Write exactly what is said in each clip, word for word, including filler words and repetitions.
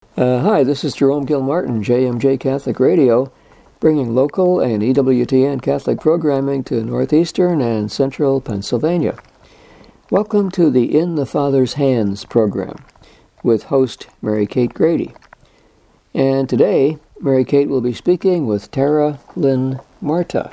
Uh, hi, this is Jerome Gilmartin, J M J Catholic Radio, bringing local and E W T N Catholic programming to northeastern and central Pennsylvania. Welcome to the In the Father's Hands program with host Mary Kate Grady. And today, Mary Kate will be speaking with Tara Lynn Marta.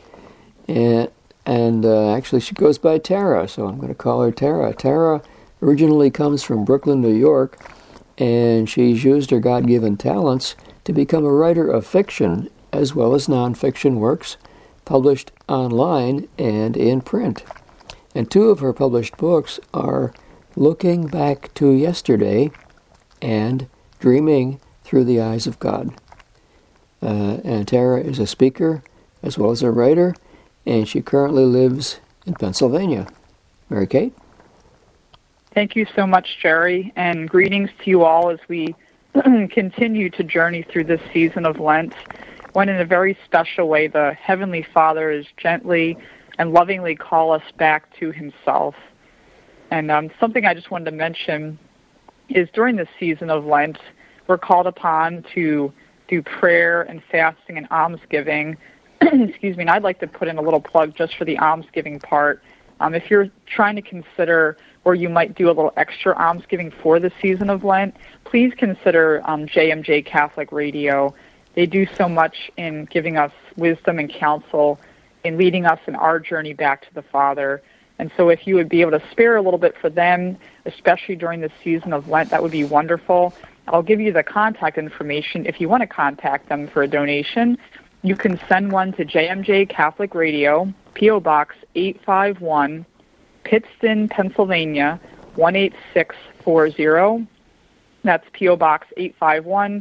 And, and uh, actually, she goes by Tara, so I'm going to call her Tara. Tara originally comes from Brooklyn, New York, and she's used her God-given talents to become a writer of fiction as well as nonfiction works published online and in print. And two of her published books are Looking Back to Yesterday and Dreaming Through the Eyes of God. Uh, and Tara is a speaker as well as a writer, and she currently lives in Pennsylvania. Mary Kate? Thank you so much, Jerry, and greetings to you all as we continue to journey through this season of Lent, when in a very special way the Heavenly Father is gently and lovingly call us back to Himself. And um, something I just wanted to mention is during this season of Lent, we're called upon to do prayer and fasting and almsgiving. Excuse me, and I'd like to put in a little plug just for the almsgiving part. Um, if you're trying to consider or you might do a little extra almsgiving for the season of Lent, please consider um, J M J Catholic Radio. They do so much in giving us wisdom and counsel, in leading us in our journey back to the Father. And so if you would be able to spare a little bit for them, especially during the season of Lent, that would be wonderful. I'll give you the contact information if you want to contact them for a donation. You can send one to J M J Catholic Radio, P O Box eight five one, Pittston, Pennsylvania, one eight six four zero. That's P O Box eight five one,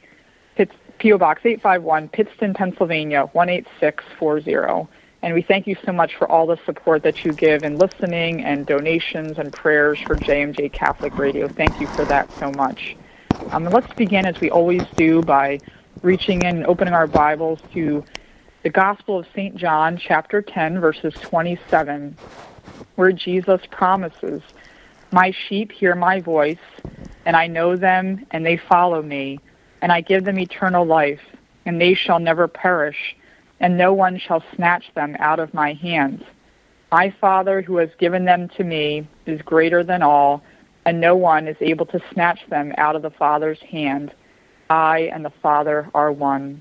P O Box eight five one, Pittston, Pennsylvania, one eight six four zero. And we thank you so much for all the support that you give in listening and donations and prayers for J M J Catholic Radio. Thank you for that so much. Um, and let's begin, as we always do, by reaching in and opening our Bibles to the Gospel of Saint John, chapter ten, verses twenty-seven, where Jesus promises, "My sheep hear my voice, and I know them, and they follow me, and I give them eternal life, and they shall never perish, and no one shall snatch them out of my hands. My Father, who has given them to me, is greater than all, and no one is able to snatch them out of the Father's hand. I and the Father are one."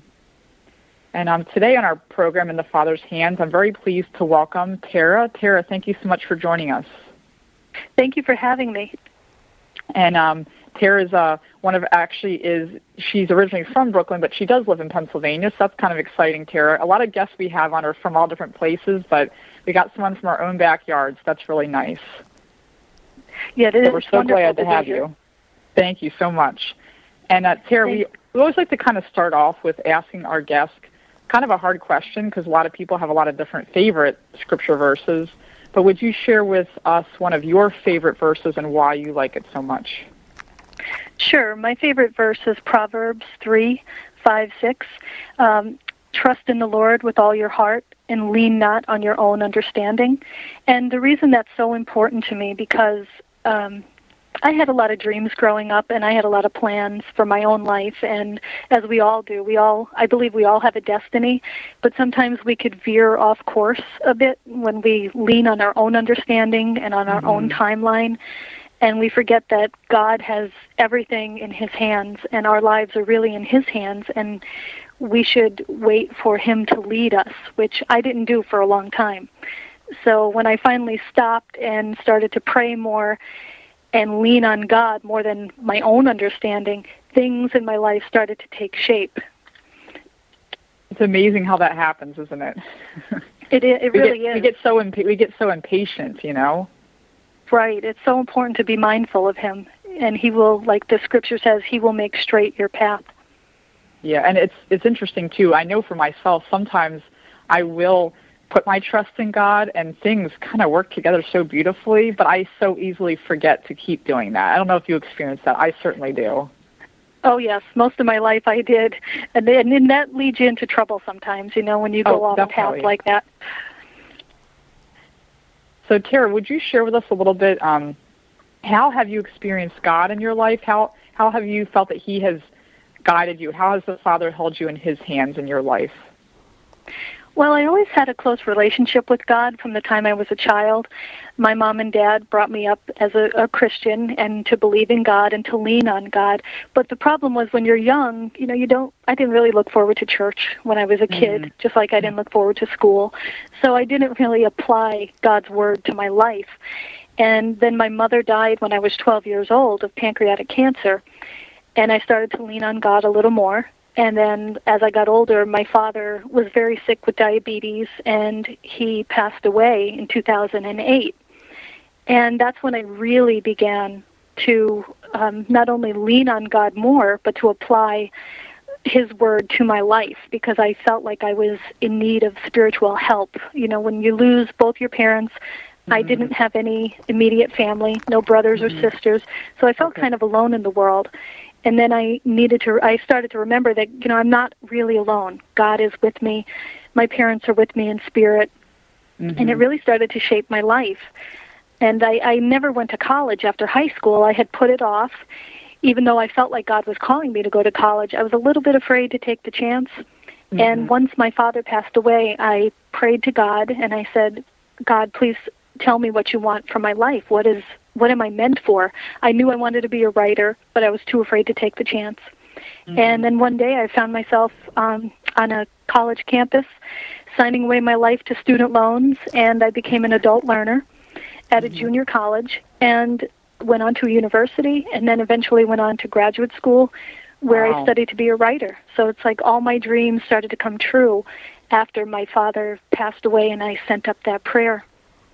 And um, today on our program, In the Father's Hands, I'm very pleased to welcome Tara. Tara, thank you so much for joining us. Thank you for having me. And um, Tara is uh, one of, actually is, she's originally from Brooklyn, but she does live in Pennsylvania, so that's kind of exciting, Tara. A lot of guests we have on are from all different places, but we got someone from our own backyard, so that's really nice. Yeah, it is. So we're so glad to have you. Thank you so much. And uh, Tara, we, we always like to kind of start off with asking our guests kind of a hard question, because a lot of people have a lot of different favorite scripture verses. But would you share with us one of your favorite verses and why you like it so much? Sure. My favorite verse is Proverbs three, five, six. Um, Trust in the Lord with all your heart and lean not on your own understanding. And the reason that's so important to me, because um, I had a lot of dreams growing up, and I had a lot of plans for my own life, and as we all do, we all, I believe we all have a destiny, but sometimes we could veer off course a bit when we lean on our own understanding and on our mm-hmm. own timeline, and we forget that God has everything in His hands, and our lives are really in His hands, and we should wait for Him to lead us, which I didn't do for a long time. So when I finally stopped and started to pray more and lean on God more than my own understanding, things in my life started to take shape. It's amazing how that happens, isn't it? It, it, it really get, is. We get so imp- we get so impatient, you know. Right. It's so important to be mindful of Him, and He will, like the Scripture says, He will make straight your path. Yeah, and it's it's interesting too. I know for myself, sometimes I will put my trust in God, and things kind of work together so beautifully, but I so easily forget to keep doing that. I don't know if you experience that. I certainly do. Oh, yes. Most of my life I did. And, then, and that leads you into trouble sometimes, you know, when you go oh, off a path like that. So, Tara, would you share with us a little bit, um, how have you experienced God in your life? How how have you felt that he has guided you? How has the Father held you in his hands in your life? Well, I always had a close relationship with God from the time I was a child. My mom and dad brought me up as a, a Christian and to believe in God and to lean on God. But the problem was when you're young, you know, you don't, I didn't really look forward to church when I was a kid, mm-hmm. just like I didn't look forward to school. So I didn't really apply God's word to my life. And then my mother died when I was twelve years old of pancreatic cancer. And I started to lean on God a little more. And then as I got older, my father was very sick with diabetes, and he passed away in two thousand eight. And that's when I really began to um, not only lean on God more, but to apply his word to my life, because I felt like I was in need of spiritual help. You know, when you lose both your parents, mm-hmm. I didn't have any immediate family, no brothers mm-hmm. or sisters, so I felt okay. kind of alone in the world. And then I needed to, I started to remember that, you know, I'm not really alone. God is with me. My parents are with me in spirit. Mm-hmm. And it really started to shape my life. And I, I never went to college after high school. I had put it off. Even though I felt like God was calling me to go to college, I was a little bit afraid to take the chance. Mm-hmm. And once my father passed away, I prayed to God and I said, God, please tell me what you want for my life. What is What am I meant for? I knew I wanted to be a writer, but I was too afraid to take the chance. Mm-hmm. And then one day I found myself um, on a college campus signing away my life to student loans, and I became an adult learner at mm-hmm. a junior college and went on to a university, and then eventually went on to graduate school where wow. I studied to be a writer. So it's like all my dreams started to come true after my father passed away and I sent up that prayer.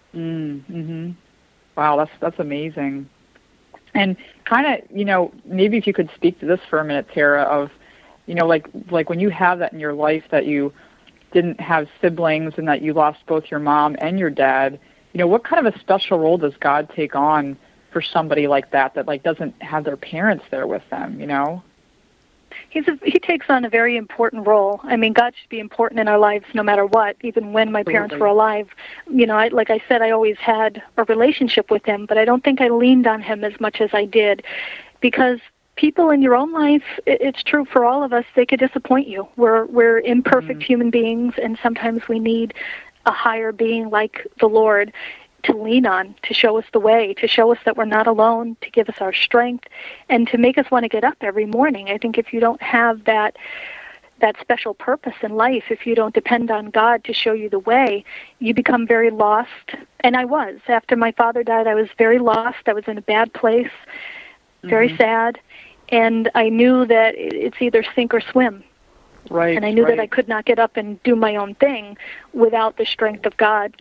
Mm-hmm. Wow, that's that's amazing. And kind of, you know, maybe if you could speak to this for a minute, Tara, of, you know, like like when you have that in your life that you didn't have siblings and that you lost both your mom and your dad, you know, what kind of a special role does God take on for somebody like that that like doesn't have their parents there with them, you know? He's a, he takes on a very important role. I mean, God should be important in our lives no matter what, even when my parents Absolutely. were alive. You know, I, like I said, I always had a relationship with him, but I don't think I leaned on him as much as I did, because people in your own life, it, it's true for all of us, they could disappoint you. We're, we're imperfect mm-hmm. human beings, and sometimes we need a higher being like the Lord to lean on, to show us the way, to show us that we're not alone, to give us our strength, and to make us want to get up every morning. I think if you don't have that that special purpose in life, if you don't depend on God to show you the way, you become very lost. And I was. After my father died, I was very lost. I was in a bad place, very mm-hmm. sad, and I knew that it's either sink or swim. Right. And I knew right. that I could not get up and do my own thing without the strength of God.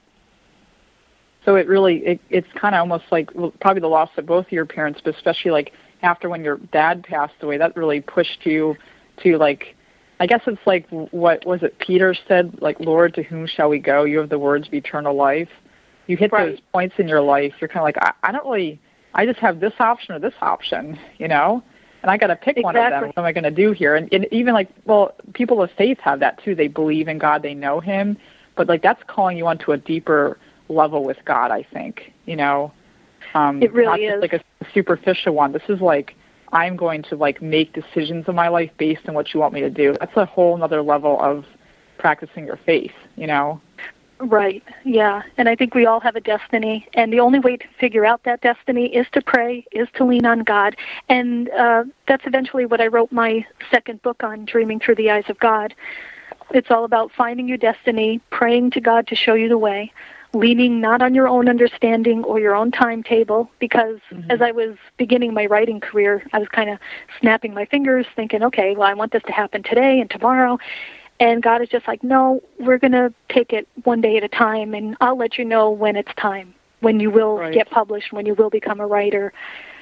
So it really, it, it's kind of almost like well, probably the loss of both of your parents, but especially like after when your dad passed away, that really pushed you to like, I guess it's like, what was it Peter said, like, Lord, to whom shall we go? You have the words of eternal life. You hit right. those points in your life, you're kind of like, I, I don't really, I just have this option or this option, you know? And I got to pick exactly. one of them. What am I going to do here? And, and even like, well, people of faith have that too. They believe in God, they know him, but like that's calling you onto a deeper level with God, I think, you know, um, it really not is just like a superficial one. This is like, I'm going to like make decisions in my life based on what you want me to do. That's a whole nother level of practicing your faith, you know? Right, yeah. And I think we all have a destiny, and the only way to figure out that destiny is to pray, is to lean on God. And uh, that's eventually what I wrote my second book on, Dreaming Through the Eyes of God. It's all about finding your destiny, praying to God to show you the way, leaning not on your own understanding or your own timetable, because mm-hmm. as I was beginning my writing career, I was kind of snapping my fingers thinking, okay, well, I want this to happen today and tomorrow. And God is just like, no, we're going to take it one day at a time, and I'll let you know when it's time, when you will right. get published, when you will become a writer.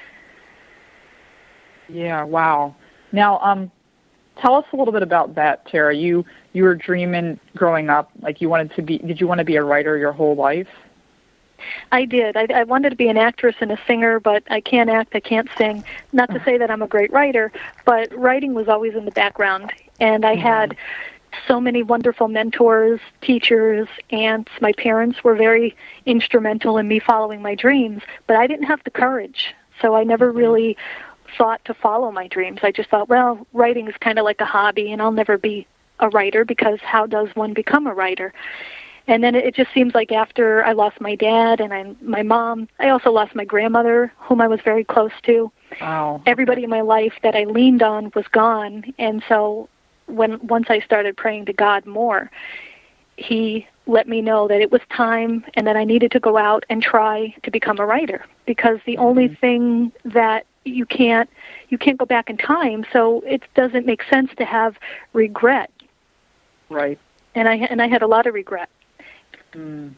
Yeah, wow. Now, um, tell us a little bit about that, Tara. You you were dreaming growing up, like you wanted to be, did you want to be a writer your whole life? I did. I, I wanted to be an actress and a singer, but I can't act, I can't sing. Not to say that I'm a great writer, but writing was always in the background. And I mm-hmm. had so many wonderful mentors, teachers, aunts. My parents were very instrumental in me following my dreams, but I didn't have the courage. So I never really sought to follow my dreams. I just thought, well, writing is kind of like a hobby, and I'll never be a writer, because how does one become a writer? And then it just seems like after I lost my dad and I, my mom, I also lost my grandmother, whom I was very close to. Wow. Everybody in my life that I leaned on was gone. And so when once I started praying to God more, he let me know that it was time and that I needed to go out and try to become a writer, because the mm-hmm. only thing that you can't you can't go back in time, so it doesn't make sense to have regret. Right. And I and I had a lot of regret. Mm.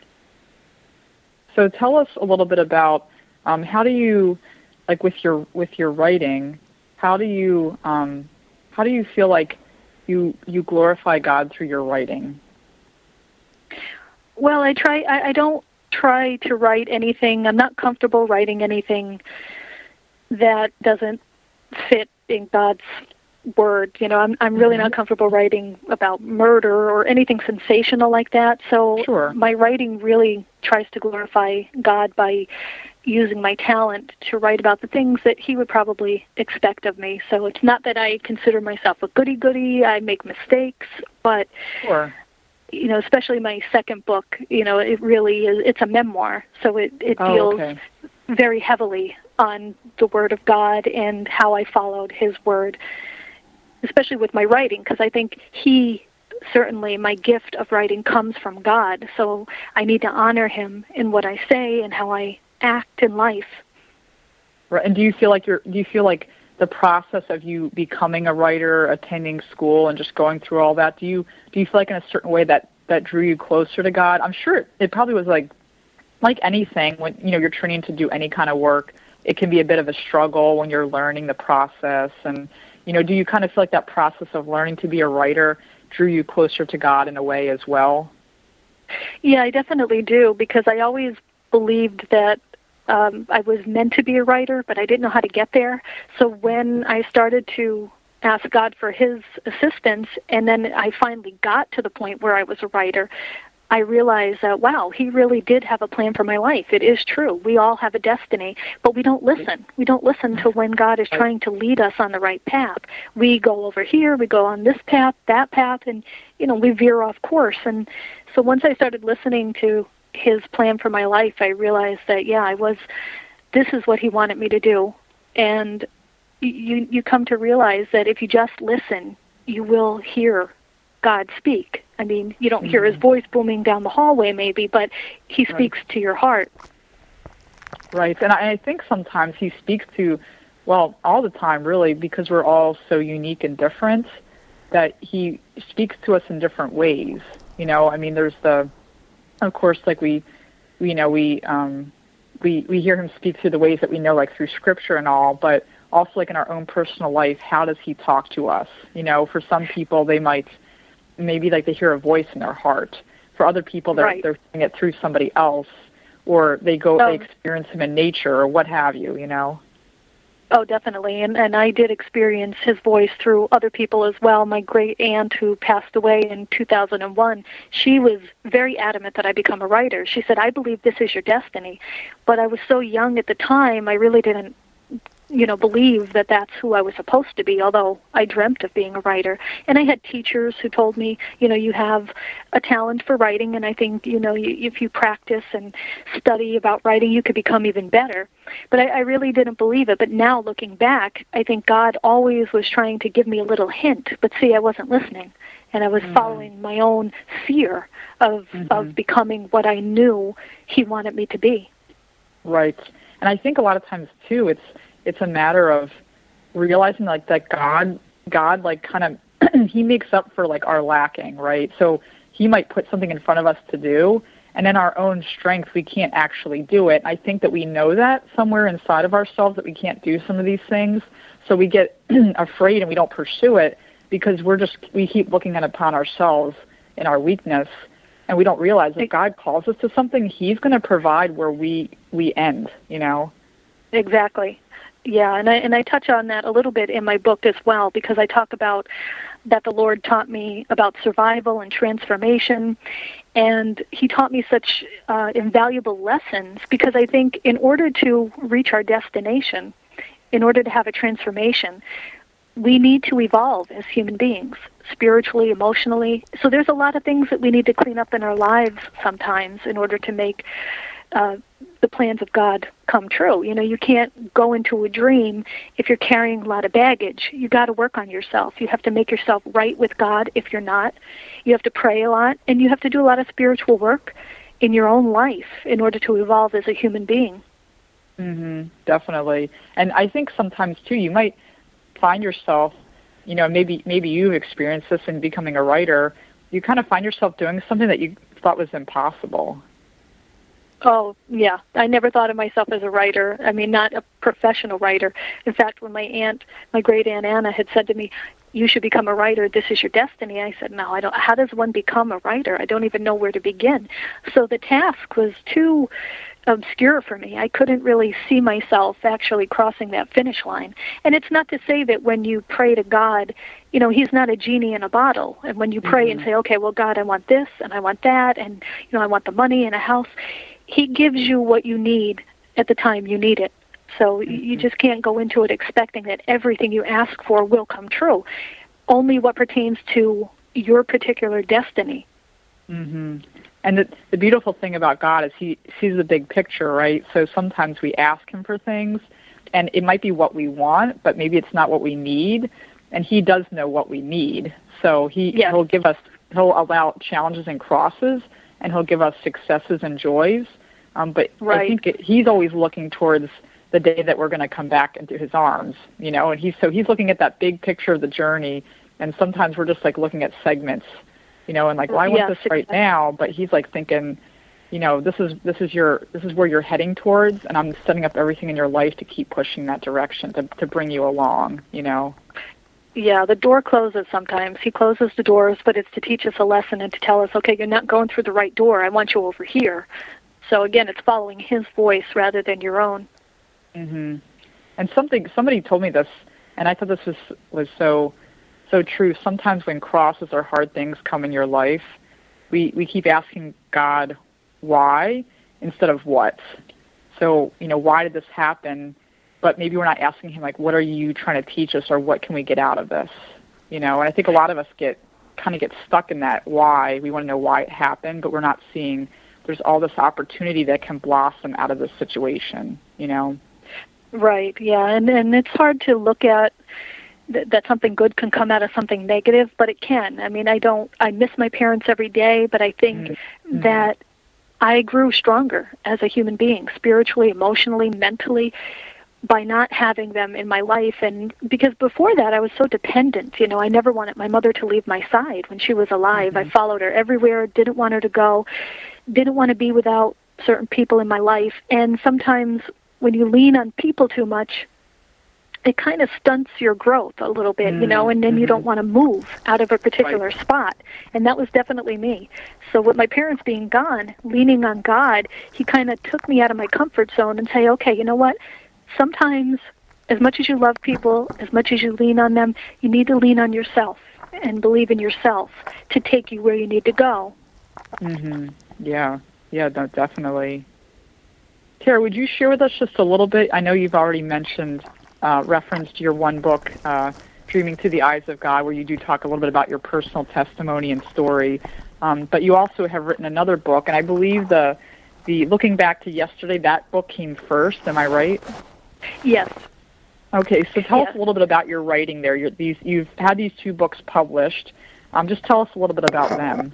So tell us a little bit about um, how do you, like with your with your writing, how do you um, how do you feel like you you glorify God through your writing? Well, I try. I, I don't try to write anything. I'm not comfortable writing anything that doesn't fit in God's word. You know, I'm I'm really mm-hmm. not comfortable writing about murder or anything sensational like that. So sure. my writing really tries to glorify God by using my talent to write about the things that he would probably expect of me. So it's not that I consider myself a goody-goody. I make mistakes, but sure. you know, especially my second book, you know, it really is, it's a memoir. So it, it oh, deals okay. very heavily on the Word of God and how I followed his word, especially with my writing, because I think he, certainly my gift of writing comes from God. So I need to honor him in what I say and how I act in life. Right. And do you feel like you're, do you feel like the process of you becoming a writer, attending school, and just going through all that, do you do you feel like in a certain way that, that drew you closer to God? I'm sure it, it probably was like like anything when you know you're training to do any kind of work. It can be a bit of a struggle when you're learning the process, and you know, do you kind of feel like that process of learning to be a writer drew you closer to God in a way as well? Yeah, I definitely do, because I always believed that Um, I was meant to be a writer, but I didn't know how to get there. So when I started to ask God for his assistance, and then I finally got to the point where I was a writer, I realized that, wow, he really did have a plan for my life. It is true. We all have a destiny, but we don't listen. We don't listen to when God is trying to lead us on the right path. We go over here, we go on this path, that path, and, you know, we veer off course. And so once I started listening to his plan for my life, I realized that, yeah, I was, this is what he wanted me to do. And you you come to realize that if you just listen, you will hear God speak. I mean, you don't mm-hmm. hear his voice booming down the hallway maybe, but he speaks right. to your heart. Right. And I, I think sometimes he speaks to, well, all the time really, because we're all so unique and different, that he speaks to us in different ways. You know, I mean, there's the, of course, like we, we you know, we, um, we, we hear him speak through the ways that we know, like through scripture and all, but also like in our own personal life, how does he talk to us? You know, for some people, they might, maybe like they hear a voice in their heart. For other people, they're, right. they're seeing it through somebody else, or they go, oh. they experience him in nature or what have you, you know? Oh, definitely. And and I did experience his voice through other people as well. My great aunt, who passed away in two thousand one, she was very adamant that I become a writer. She said, I believe this is your destiny. But I was so young at the time, I really didn't, you know, believe that that's who I was supposed to be, although I dreamt of being a writer. And I had teachers who told me, you know, you have a talent for writing, and I think, you know, you, if you practice and study about writing, you could become even better. But I, I really didn't believe it. But now, looking back, I think God always was trying to give me a little hint. But see, I wasn't listening, and I was mm-hmm. following my own fear of mm-hmm. of becoming what I knew he wanted me to be. Right. And I think a lot of times, too, it's it's a matter of realizing, like, that God, God, like, kind of, he makes up for, like, our lacking, right? So he might put something in front of us to do, and in our own strength, we can't actually do it. I think that we know that somewhere inside of ourselves, that we can't do some of these things. So we get afraid and we don't pursue it because we're just, we keep looking at upon ourselves in our weakness, and we don't realize that God calls us to something, he's going to provide where we, we end, you know? Exactly. Yeah, and I and I touch on that a little bit in my book as well, because I talk about that the Lord taught me about survival and transformation, and he taught me such uh, invaluable lessons, because I think in order to reach our destination, in order to have a transformation, we need to evolve as human beings, spiritually, emotionally. So there's a lot of things that we need to clean up in our lives sometimes in order to make uh, the plans of God come true. You know, you can't go into a dream if you're carrying a lot of baggage. You got to work on yourself. You have to make yourself right with God if you're not. You have to pray a lot, and you have to do a lot of spiritual work in your own life in order to evolve as a human being. Mm-hmm, definitely. And I think sometimes, too, you might find yourself, you know, maybe maybe you've experienced this in becoming a writer, you kind of find yourself doing something that you thought was impossible. Oh, yeah. I never thought of myself as a writer. I mean, not a professional writer. In fact, when my aunt, my great-aunt Anna had said to me, you should become a writer, this is your destiny, I said, no, I don't. How does one become a writer? I don't even know where to begin. So the task was too obscure for me. I couldn't really see myself actually crossing that finish line. And it's not to say that when you pray to God, you know, he's not a genie in a bottle. And when you pray mm-hmm. and say, okay, well, God, I want this and I want that, and, you know, I want the money and a house, he gives you what you need at the time you need it. So mm-hmm. you just can't go into it expecting that everything you ask for will come true. Only what pertains to your particular destiny. Mm-hmm. And the, the beautiful thing about God is he sees the big picture, right? So sometimes we ask him for things, and it might be what we want, but maybe it's not what we need, and he does know what we need. So he, yes. he'll give us, he'll allow challenges and crosses, and he'll give us successes and joys. Um, but right. I think it, he's always looking towards the day that we're going to come back into his arms, you know, and he's, so he's looking at that big picture of the journey, and sometimes we're just like looking at segments, you know, and like, well, I want yes, this right exactly. now, but he's like thinking, you know, this is this is your this is where you're heading towards, and I'm setting up everything in your life to keep pushing that direction, to to bring you along, you know. Yeah, the door closes sometimes. He closes the doors, but it's to teach us a lesson and to tell us, okay, you're not going through the right door. I want you over here. So again, it's following his voice rather than your own. Mm-hmm. And something somebody told me this, and I thought this was was so. So true. Sometimes when crosses or hard things come in your life, we, we keep asking God why instead of what. So, you know, why did this happen? But maybe we're not asking him, like, what are you trying to teach us, or what can we get out of this? You know, and I think a lot of us get kind of get stuck in that why. We want to know why it happened, but we're not seeing there's all this opportunity that can blossom out of this situation, you know? Right, yeah. And, and it's hard to look at that something good can come out of something negative, but it can. I mean, I don't, I miss my parents every day, but I think mm-hmm. that I grew stronger as a human being, spiritually, emotionally, mentally, by not having them in my life. And because before that, I was so dependent. You know, I never wanted my mother to leave my side when she was alive. Mm-hmm. I followed her everywhere, didn't want her to go, didn't want to be without certain people in my life. And sometimes when you lean on people too much, it kind of stunts your growth a little bit, mm-hmm. you know, and then mm-hmm. you don't want to move out of a particular right. spot. And that was definitely me. So with my parents being gone, leaning on God, he kind of took me out of my comfort zone and say, okay, you know what? Sometimes, as much as you love people, as much as you lean on them, you need to lean on yourself and believe in yourself to take you where you need to go. Mm-hmm. Yeah, yeah, no, definitely. Tara, would you share with us just a little bit? I know you've already mentioned Uh, referenced your one book, uh, Dreaming Through the Eyes of God, where you do talk a little bit about your personal testimony and story. Um, but you also have written another book, and I believe the the Looking Back to Yesterday, that book came first. Am I right? Yes. Okay, so tell yes. us a little bit about your writing there. You're, these, you've had these two books published. Um, just tell us a little bit about them.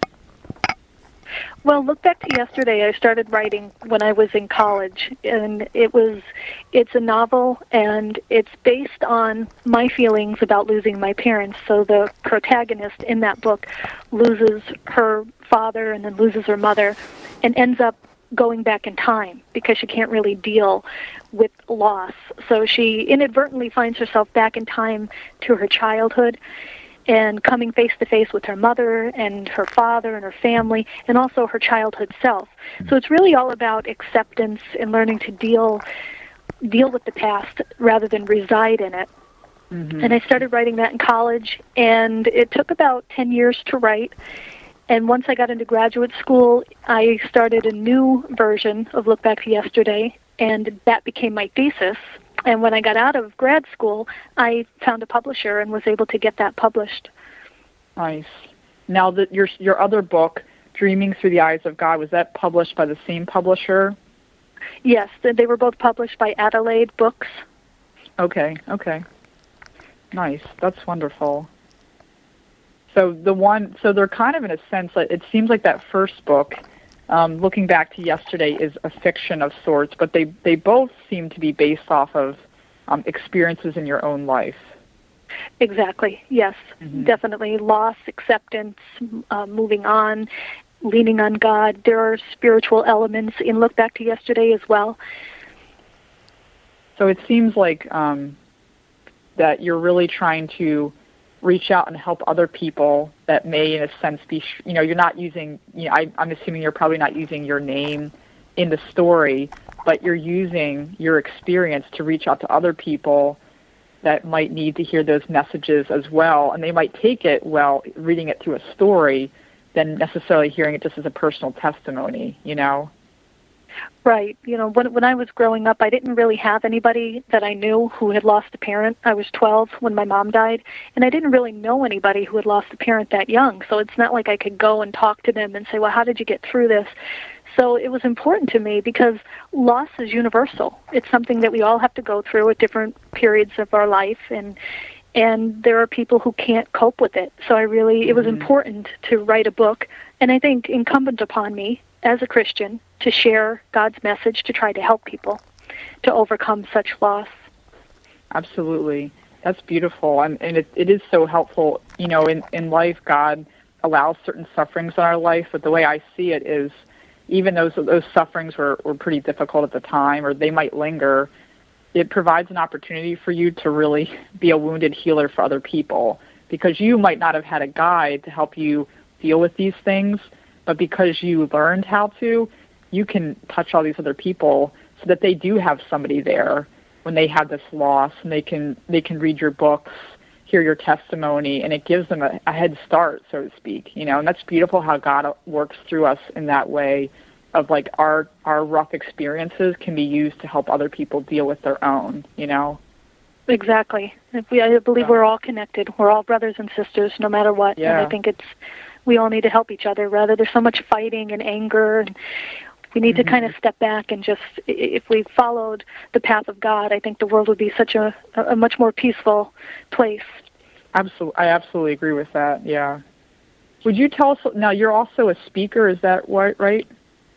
Well, Look Back to Yesterday, I started writing when I was in college, and it was, it's a novel, and it's based on my feelings about losing my parents. So the protagonist in that book loses her father and then loses her mother and ends up going back in time because she can't really deal with loss. So she inadvertently finds herself back in time to her childhood, and coming face-to-face with her mother and her father and her family, and also her childhood self. So it's really all about acceptance and learning to deal deal with the past rather than reside in it. Mm-hmm. And I started writing that in college, and it took about ten years to write. And once I got into graduate school, I started a new version of Look Back to Yesterday, and that became my thesis. And when I got out of grad school, I found a publisher and was able to get that published. Nice. Now, that your your other book, Dreaming Through the Eyes of God, was that published by the same publisher? Yes, they were both published by Adelaide Books. Okay, okay. Nice. That's wonderful. So the one, so they're kind of in a sense, like, it seems like that first book, um, looking back to yesterday, is a fiction of sorts, but they, they both seem to be based off of um, experiences in your own life. Exactly, yes, mm-hmm. Definitely. Loss, acceptance, uh, moving on, leaning on God. There are spiritual elements in Look Back to Yesterday as well. So it seems like um, that you're really trying to reach out and help other people that may, in a sense, be, you know, you're not using, you know, I, I'm assuming you're probably not using your name in the story, but you're using your experience to reach out to other people that might need to hear those messages as well, and they might take it, well, reading it through a story, than necessarily hearing it just as a personal testimony, you know? Right. You know, when when I was growing up, I didn't really have anybody that I knew who had lost a parent. I was twelve when my mom died, and I didn't really know anybody who had lost a parent that young, so it's not like I could go and talk to them and say, well, how did you get through this? So it was important to me because loss is universal. It's something that we all have to go through at different periods of our life, and and there are people who can't cope with it. So I really, mm-hmm. it was important to write a book, and I think incumbent upon me as a Christian to share God's message to try to help people to overcome such loss. Absolutely. That's beautiful, and, and it, it is so helpful. You know, in, in life, God allows certain sufferings in our life, but the way I see it is, even though those, those sufferings were, were pretty difficult at the time, or they might linger, it provides an opportunity for you to really be a wounded healer for other people, because you might not have had a guide to help you deal with these things, but because you learned how to, you can touch all these other people so that they do have somebody there when they have this loss, and they can they can read your books, hear your testimony, and it gives them a, a head start, so to speak. You know, and that's beautiful how God works through us in that way, of like our our rough experiences can be used to help other people deal with their own. You know. Exactly. If we, I believe we're all connected. We're all brothers and sisters, no matter what. Yeah. And I think it's we all need to help each other. Rather, there's so much fighting and anger, and we need mm-hmm. to kind of step back and just, if we followed the path of God, I think the world would be such a, a much more peaceful place. Absolutely, I absolutely agree with that. Yeah. Would you tell us now? You're also a speaker, is that right?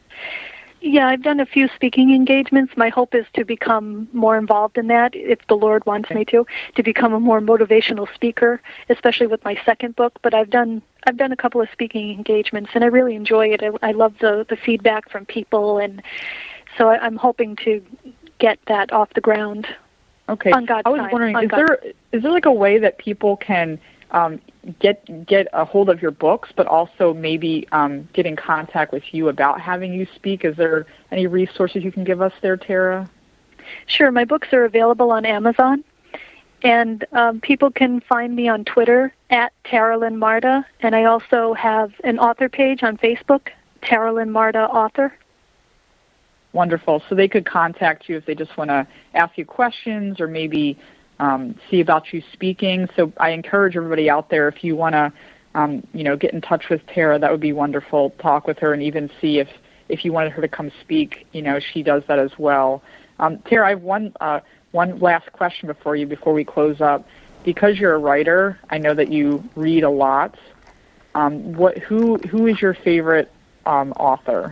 Yeah, I've done a few speaking engagements. My hope is to become more involved in that, if the Lord wants okay. me to, to become a more motivational speaker, especially with my second book. But I've done I've done a couple of speaking engagements, and I really enjoy it. I, I love the, the feedback from people, and so I, I'm hoping to get that off the ground. Okay. On God's I was time, wondering, is God's there is there like a way that people can um, get get a hold of your books, but also maybe um, get in contact with you about having you speak? Is there any resources you can give us there, Tara? Sure. My books are available on Amazon, and um, people can find me on Twitter at Tara Lynn Marta, and I also have an author page on Facebook, Tara Lynn Marta Author. Wonderful. So they could contact you if they just want to ask you questions or maybe um, see about you speaking. So I encourage everybody out there, if you want to, um, you know, get in touch with Tara, that would be wonderful. Talk with her and even see if, if you wanted her to come speak. You know, she does that as well. Um, Tara, I have one uh, one last question before you before we close up. Because you're a writer, I know that you read a lot. Um, what who who is your favorite um, author?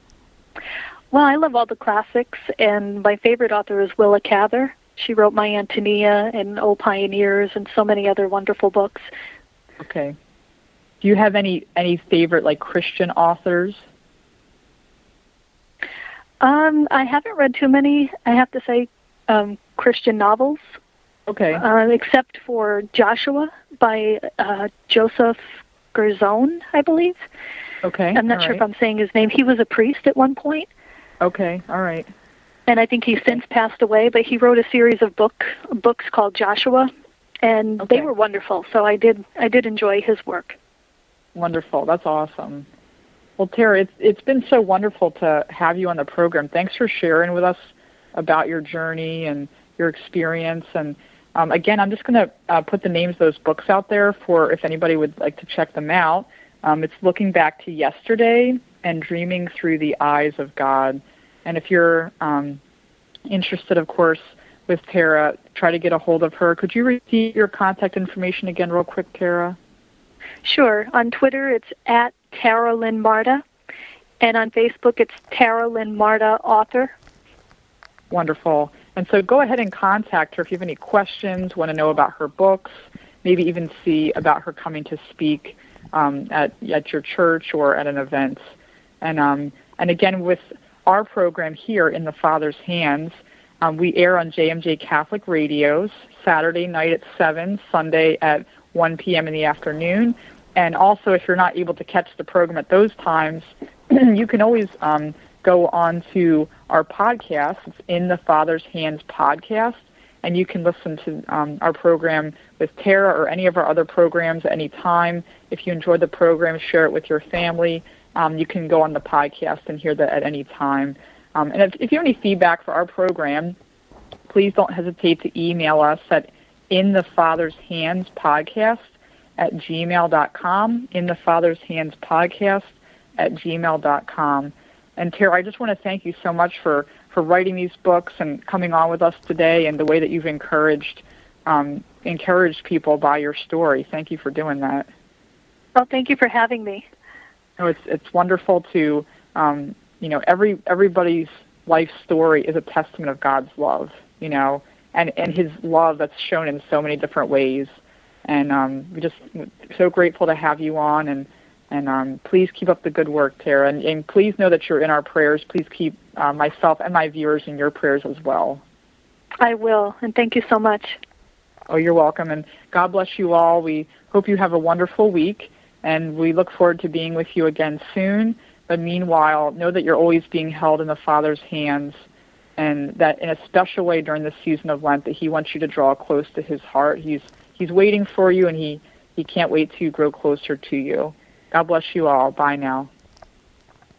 Well, I love all the classics, and my favorite author is Willa Cather. She wrote My Antonia and O Pioneers and so many other wonderful books. Okay. Do you have any, any favorite, like, Christian authors? Um, I haven't read too many, I have to say, um, Christian novels. Okay. Uh, except for Joshua by uh, Joseph Gerzon, I believe. Okay. I'm not all sure right. if I'm saying his name. He was a priest at one point. Okay, all right. And I think he's since passed away, but he wrote a series of book books called Joshua, and okay. they were wonderful. So I did I did enjoy his work. Wonderful. That's awesome. Well, Tara, it's it's been so wonderful to have you on the program. Thanks for sharing with us about your journey and your experience. And um, again, I'm just going to uh, put the names of those books out there for if anybody would like to check them out. Um, it's Looking Back to Yesterday and Dreaming Through the Eyes of God. And if you're um, interested, of course, with Tara, try to get a hold of her. Could you repeat your contact information again real quick, Tara? Sure. On Twitter, it's at Tara Lynn Marta. And on Facebook, it's Tara Lynn Marta, author. Wonderful. And so go ahead and contact her if you have any questions, want to know about her books, maybe even see about her coming to speak um, at at your church or at an event. And um, and again, with our program here, In the Father's Hands, um, we air on J M J Catholic Radios, Saturday night at seven, Sunday at one p.m. in the afternoon. And also, if you're not able to catch the program at those times, you can always um, go on to our podcast. It's In the Father's Hands podcast, and you can listen to um, our program with Tara or any of our other programs at any time. If you enjoyed the program, share it with your family. Um, you can go on the podcast and hear that at any time. Um, and if, if you have any feedback for our program, please don't hesitate to email us at In the Father's Hands podcast at gmail dot com, In the Father's Hands podcast at gmail dot com. And Tara, I just want to thank you so much for, for writing these books and coming on with us today, and the way that you've encouraged um, encouraged people by your story. Thank you for doing that. Well, thank you for having me. No, it's it's wonderful to um, you know every everybody's life story is a testament of God's love, you know, and and His love that's shown in so many different ways. And um, we're just so grateful to have you on, and and um, please keep up the good work, Tara. And, and please know that you're in our prayers. Please keep uh, myself and my viewers in your prayers as well. I will, and thank you so much. Oh, you're welcome, and God bless you all. We hope you have a wonderful week, and we look forward to being with you again soon. But meanwhile, know that you're always being held in the Father's hands, and that in a special way during this season of Lent, that He wants you to draw close to His heart. He's He's waiting for you, and he, he can't wait to grow closer to you. God bless you all. Bye now.